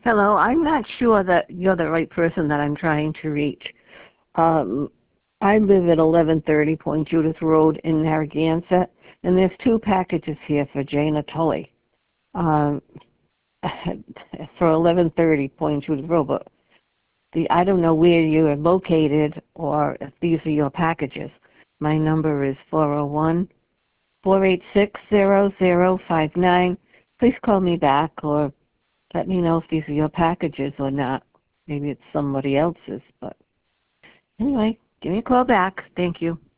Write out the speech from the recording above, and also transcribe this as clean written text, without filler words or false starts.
Hello, I'm not sure that you're the right person that I'm trying to reach. I live at 1130 Point Judith Road in Narragansett, and there's two packages here for Jana Tully for 1130 Point Judith Road, but I don't know where you are located or if these are your packages. My number is 401-486-0059. Please call me back or let me know if these are your packages or not. Maybe it's somebody else's, but anyway, give me a call back. Thank you.